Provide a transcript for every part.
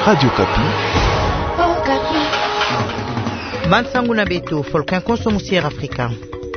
Radio Kapi. Oh, Kapi. Bansangu na beto, Folkin Konso Musier Afrika.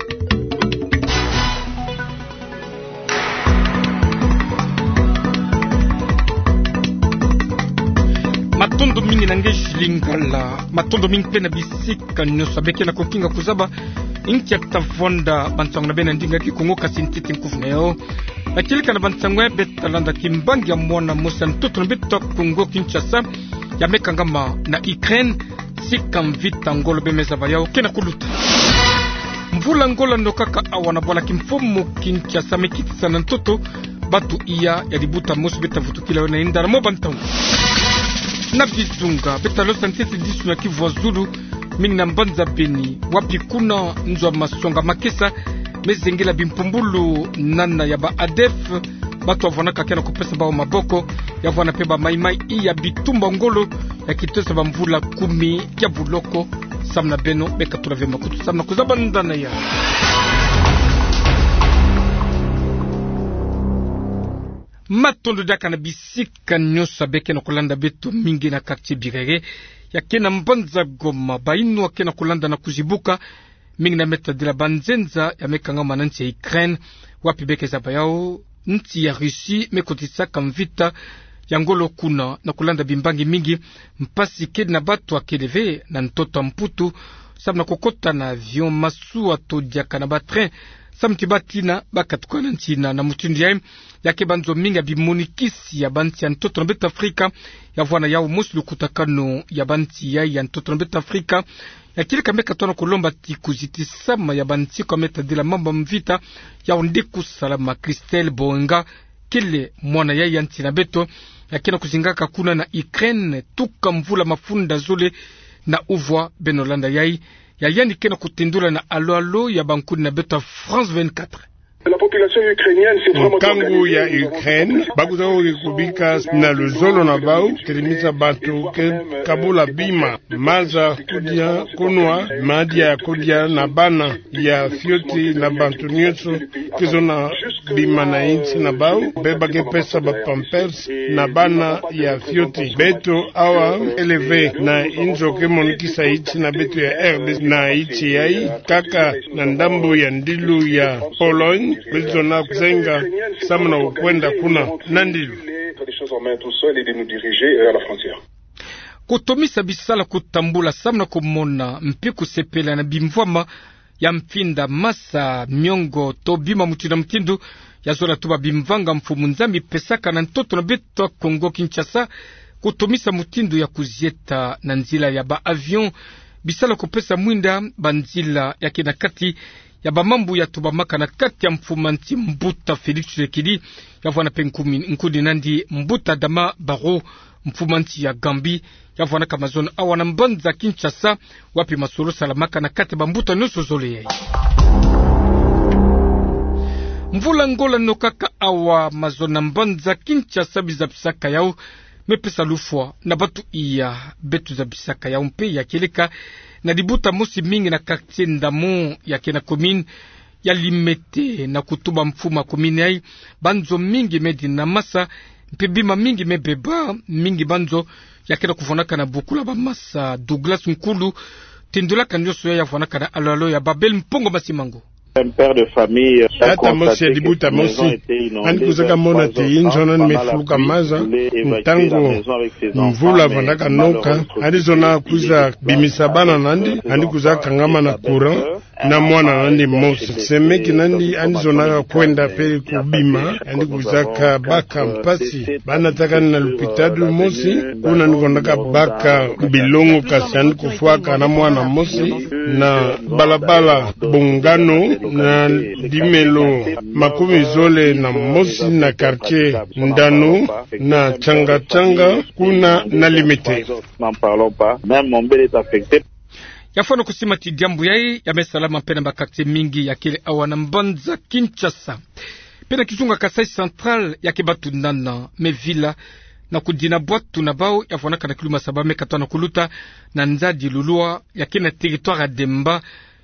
Matondo mingi nangeshi lingala, matondo mingi pena bisika nyosa beke na kokinga kuzaba inki ya tavonda bansangu na bena ndinga ki Kongo kasintiti nkufneo. Lakilika na bansangu ya betalanda kimbangi ya mwana mosa ntoto na beto Kongo Kinshasa ya mekangama na Ukraine sika mvita ngolo bemeza bayao kena kuluta. Mvula ngola ndokaka awana bwala kimfumu Kinshasa mekitisa na ntoto batu iya ya libuta mosu beta vutukila wana indara mo bantangu. Na bizunga betalo santete disu na Kivu Zulu mingi na mbanza Beni wapi kuna nzwa masonga makesa mezengela bimpumbulu nana ya ba ADF batu wavonaka kena kupesa bao maboko ya vwana peba maimai iya bitumba ngolo ya kitesa ba mvula 10 ya buloko samna beno beka tulave makutu samna kuzaba ndana ya matondo daka na bisika nyosa beke na kulanda beto mingi na quartier Birere ya kena mbanza Goma bainu wa kena kulanda na kujibuka mingi na meta de la banzenza ya mekanga mananchi ya Ukraine wapi beke za bayao nti ya Russie mekotisaka mvita ya ngolo kuna na kulanda bimbangi mingi mpasi kedi na batu wa keleve na ntoto mputu sabna kokota na avion masu atodiaka na batrin samtibatina bakatukana ntina na mutundi yake banzo mingi ya bimonikisi ya banti ya ntoto na beta Afrika ya vwana yao mosi lukutakano ya banti ya ntoto na beta Afrika ya kile kameka tono kulomba tikuziti sama ya banti kwa meta dila mamba mvita ya undiku salama Christelle Boenga kile mwana ya ntina beto ya kena kuzingaka kuna na Ukraine tuka mvula mafunda zole na uvwa benolanda ya yani kena kutindula na alo ya bankuni na beto France 24. La population ukrainienne s'est vraiment Kangu ya Ukraine bakuzao kubika na luzolo na bau telimisa batu ke kabula bima maza kudia kunwa madia kudia na bana ya fioti na bantu nyoso kizona bima na inchi na bau beba ke pesa ba pampers na bana ya fioti beto awa eleve na inzo ke monikisa inchi na beto ya RD na inchi yai kaka na ndambo ya ndilu ya Pologne bezona kuzenga samna ukwenda kuna nandilu kutomisa bisala kutambula samna kumona mpi kusepela na bimvwama ya mpinda masa miongo to bima mutina mtindu ya zola tuba bimvanga mfumu nzambi pesaka na ntoto na beto Kongo Kinshasa kutomisa mutindu ya kuzieta na nzila ya ba avion bisala kupesa mwinda banzila ya kinakati ya bamambu ya tubamaka na kati ya mfumanti Mbuta Felix Tshisekedi ya vwana penkumi nkudi nandi Mbuta Dama Baro mfumanti ya Gambi ya vwana kamazona awana mbanza Kinshasa wapi masolo salamaka na kati bambuta nusu zole yai. Mvula ngola nokaka awa mazona mbanza Kinshasa bizabisaka yao mepesa lufwa na batu iya betu za bisaka yao mpe ya keleka na dibuta mosi mingi na quartier Ndamo ya kena commune ya Limete na kutuba mfuma commune ai banzo mingi medi na masa mpebima mingi mebeba mingi banzo ya kena kuvonaka na bukula ba masa Douglas Nkulu tindula kanyoso ya vonaka na alalo ya Babel Mpongo Masimango. Un père de famille tata mosi ya dibuta mosi andi kuzaka mona te inzona nimefuluka maza mtango mvula vandaka noka andi zona kuza bimisabana nandi andi kuzaka kangama na courant na mwana nandi mosi semeki nandi andi zona kwenda pe kubima andi kuzaka baka mpasi bana taka na lupitadu mosi kuna nikondaka baka bilongo kasi andi kufuaka na mwana mosi na balabala bongano na dimelo makumi zole na mosi na quartier Ndano na changa kuna na Limete. Yafano kusima tidiambu yai ya mesalama pena bakakte mingi ya kile awana mbanza Kinshasa pena kizunga Kasai Central ya kebatu nana mevila na kudina bwatu na bao yafonaka na kiluma sabame katana kuluta na nzadi lulua ya kina territoire Demba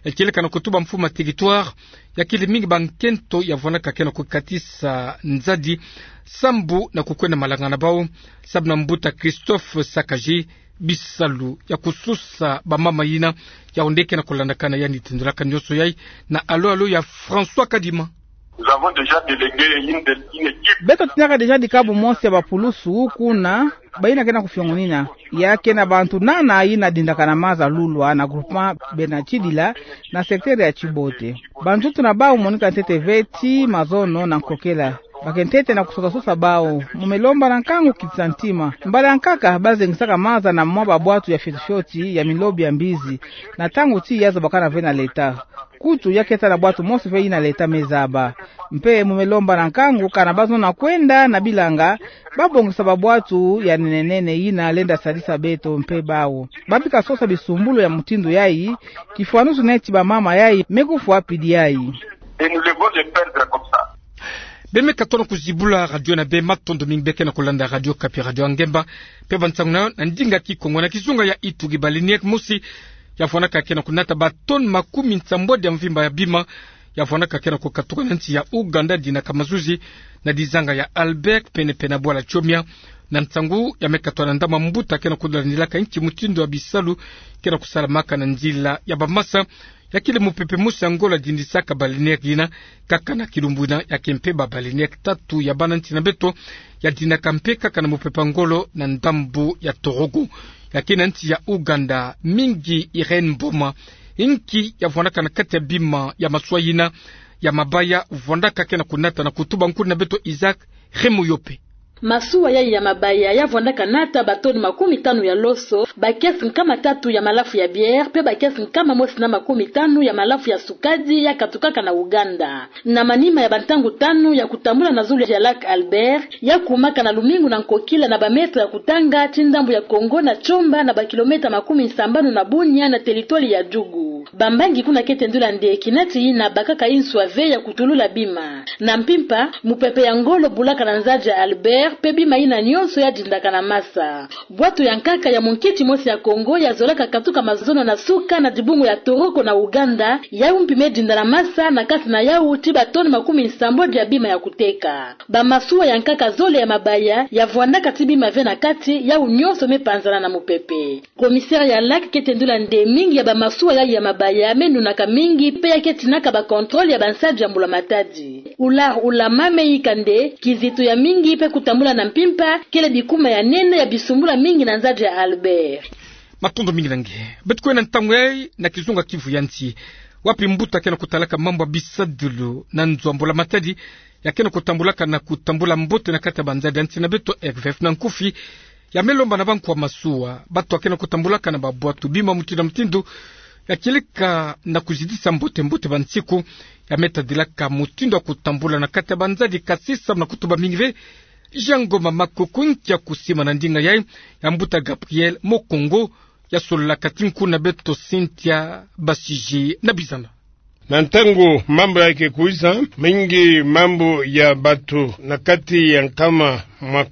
ekileka na kutuba mfuma territoire ya kile mingi bankento ya vonaka kena kukatisa nzadi sambu na kukwena malangana bao sabna mbuta Christophe Sakaji bisalu ya kususa bamama yina ya ondeke na kulandakana yani tindulaka nyoso yai na alo ya François Kadima. Nous avons déjà délégué une équipe. Beto tinaka deja dikabu monsi ya bapulusu huku na baina kena kufyongonina yake na bantu nana ina dindakana maza lulwa na groupement Benachidila na sekteri ya Chibote. Bantu tuna bao monika ntete veti mazono na nkokela. Bakentete na kusosa bao mumelomba na nkangu kitsantima mbala nkaka baze ngisaka maza na mwa babwatu ya fitishoti ya milobi ya mbizi na tangu ti yazo bakana vena leta kutu yake tana bwatu mosi fe ina leta mezaba mpe mumelomba na nkangu kana bazo na kwenda na bilanga babongisa babwatu ya nenene ina lenda salisa beto mpe bao babika sosa bisumbulo ya mutindo yai kifuanusu neti ba mama yai mekufu apidi yai Et nous devons les perdre comme ça. Beme katono kuzibula radio na bema tondo mingbeke na kulanda radio Kapi radio Angemba pe bantsangna na ndinga kikongo na kizunga ya Ituri baliniek musi ya fonaka kena kunata baton makumi nsambodi ya mvimba ya bima ya fonaka kena kukatuka nanti ya Uganda dina kamazuzi na dizanga ya Albert pene pena bwala chomia na ntangu ya mekatona ndama mbuta kena kudalanilaka inchi mutindo wa bisalu kena kusalamaka na njila ya bamasa ya kile mupepe musi Angola dindisaka baliniek dina kaka na kilumbuna ya kempeba baliniek tatu ya bananti na beto ya dina kampe kaka na mupepe Angolo na ndambu ya Torogo ya kina nti ya Uganda mingi Irene Mboma inki ya vonaka na kati ya bima ya maswayina ya mabaya vondaka kena kunata na kutuba nkuri na beto Isaac Remu Yope. Masuwa yai ya mabaya ya vondaka nata batoni 15 ya loso, bakesi nkama 3 ya malafu ya bière, pe bakesi nkama mosi na 15 ya malafu ya sukadi ya katukaka na Uganda. Na manima ya bantangu 5 ya kutambula na zulu ya Lac Albert, ya kumaka na lumingu na nkokila na bametra ya kutanga, chindambu ya Kongo na chomba na bakilometa 70 na Bunya na teritwali ya Jugu. Bambangi kuna kete ndula ndeki nati na bakaka inswave ya kutulula bima. Na mpimpa, mupepe ya Ngolo bulaka na nzaja Albert, pebi maina nyonso ya dindaka na masa. Bwatu ya nkaka ya munkiti mosi ya Kongo ya zolaka katuka mazono na suka na dibungu ya Toroko na Uganda ya umpime dinda na masa na kasi na ya uti batoni 70 ya bima ya kuteka. Bamasuwa ya nkaka zole ya mabaya ya vuandaka tibima ve na kati ya unyonso mepanzana na mupepe. Komisari ya Lac ketendula nde mingi ya bamasuwa ya mabaya menu naka mingi pe ya ketinaka ba kontroli ya bansaji ya mbula matadi. Ulamame ikande kizito ya mingi pe kutambula na mpimpa kele bikuma ya nene ya bisumbula mingi na nzaji ya Albert. Matondo mingi nange betukwe na ntangwe na kizunga Kivu yanti wapi mbuta kena kutalaka mambo bisadulu na nzwambula matadi ya kena kutambulaka na kutambula mbote na kata banzadi yanti na beto RVF na nkufi ya melomba na banku wa masuwa batu wakena kutambulaka na babuatu bima mutina mtindu ya kilika na kuzidisa mbote bansiku ya metadilaka mutindo wa kutambula na kata banzadi kasisa na kutuba mingive Jango mama kukunkia kusima na ndinga yai ya mbuta Gabriel Mokongo ya sola katinku na beto Cynthia Basiji na Bizana. Na ntango mambo yake kuisa mingi mambo ya batu na kati ya nkama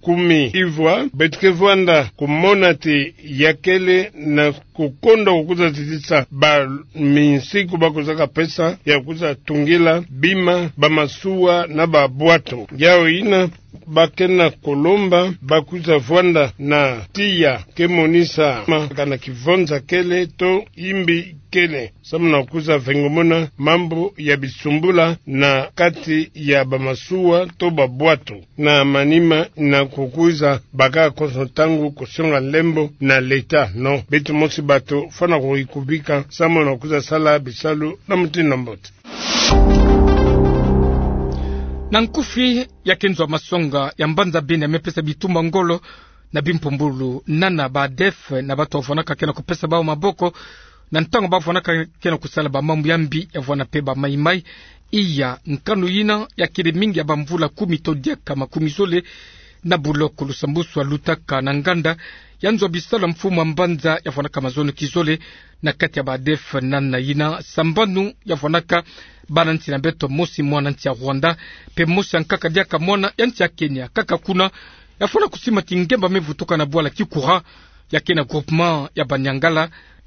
10 betkevwanda kumonati yakele na kukonda kukuza titisa ba minsiku bakuzaka pesa ya kukuza tungila bima bamasuwa na babwato yao ina bakena kolomba bakuza vwanda na tia kemonisa kana kivonza kele to imbi kele samuna kuza vengomona mambo ya bisumbula na kati ya bamasuwa to babwato na manima na kukuza baka konsotangu kushonga lembo na leta no betu mosi bato fana kuikubika samuna kuza sala bisalu na mtina mbote. Na nkufi ya kenzo masonga ya mbanza bini ya mepesa bitumba Ngolo na bimpumbulu nana ba def na batu wafonaka kena kupesa bao maboko na ntango ba wafonaka kena kusala ba mambu yambi ya vwana peba maimai iya nkanu yina ya kile mingi ya bamvula 10 todiaka 10 zole na buloko lusambusu wa lutaka na nganda yanzo bisala mfumu mbanza ya vwanaka mazono kizole na kati ya ba def nana yina sambanu ya vwanaka bananti na beto mosi mwana nti ya Rwanda pe mosi ankaka diaka mwana yanti ya Kenya kaka kuna yafuna kusima tingemba mevutoka na bwala kikura ya kena groupement ya Banyangala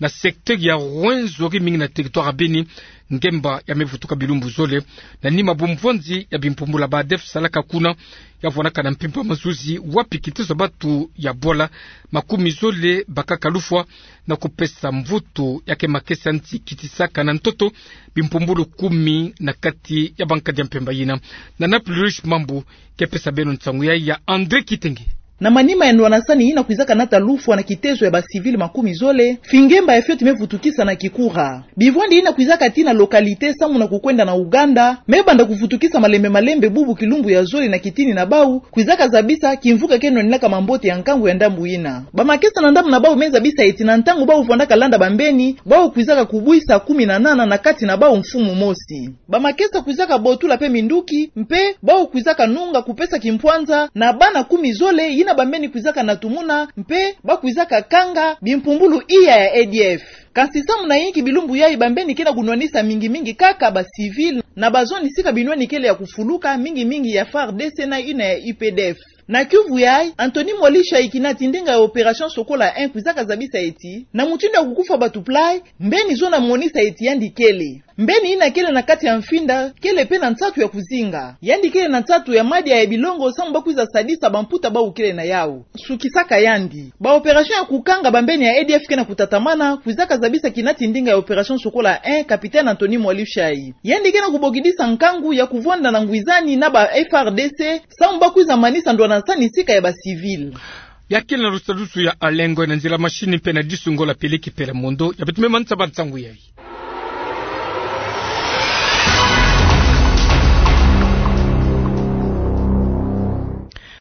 na sekteri ya Rwenzori mingi na territoire Beni. Ngemba yamevutuka bilumbu zole na ni mabomvonzi ya bimpumbula ba def salaka kuna yavonaka na mpimpa mazuzi wapi kitizo batu ya bola makumi zole bakakalufwa na kupesa mvuto yake makesa nti kitisaka na ntoto bimpumbulu 10 na kati ya banka ya mpemba yina na naplish mambo kepesa beno ntsangu ya Andre Kitenge na manima ya ndwanasani ina kuizaka nata lufu na kitezo ya basivili makumi zole fingemba ya fioti mevutukisa na kikura bivwandi ina kuizaka tina lokalite samu na kukwenda na Uganda mebanda kuvutukisa malembe bubu kilumbu ya zole na kitini na bau kuizaka zabisa kimvuka keno nilaka mambote ya nkangu ya ndambu ina bamakesa na ndamu na bau meza bisa eti na ntangu bau fondaka landa bambeni bau kuizaka kubuisa 18 na kati na bau mfumu mosi bamakesa kuizaka botula pe minduki mpe bau kuizaka nunga kupesa kimpwanza na bana 10 zole ina bambeni kuizaka na tumuna mpe bakuizaka kanga bimpumbulu iya ya ADF kansisamu na yinki bilumbu yai bambeni kena gunwanisa mingi kaka ba civil na bazoni sika binwani kele ya kufuluka mingi ya FARDC na ina ya UPDF na Kivu yai Anthony Molisha ikinati ndenga ya operation Sokola 1 kuizaka zabisa eti na mutindo ya kukufa batu plai mbeni zona monisa eti yandi kele mbeni ina kele na kati ya mfinda kele pena ntatu ya kuzinga yandi kele na ntatu ya madi ya bilongo samu bakuiza sadisa bamputa ba ukele na yao sukisaka yandi ba operation ya kukanga bambeni ya ADF kena kutatamana kuizaka zabisa kinati ndinga ya operation Sokola 1 kapitana Anthony Molisha yandi kena kubogidisa nkangu ya kuvonda na nguizani na ba FRDC samu bakuiza manisa ndo na sani sika ya ba civil yakila rusadusu ya alengo na nzila mashini pena disungo la peleki pele mondo ya betume mansa batsangu yai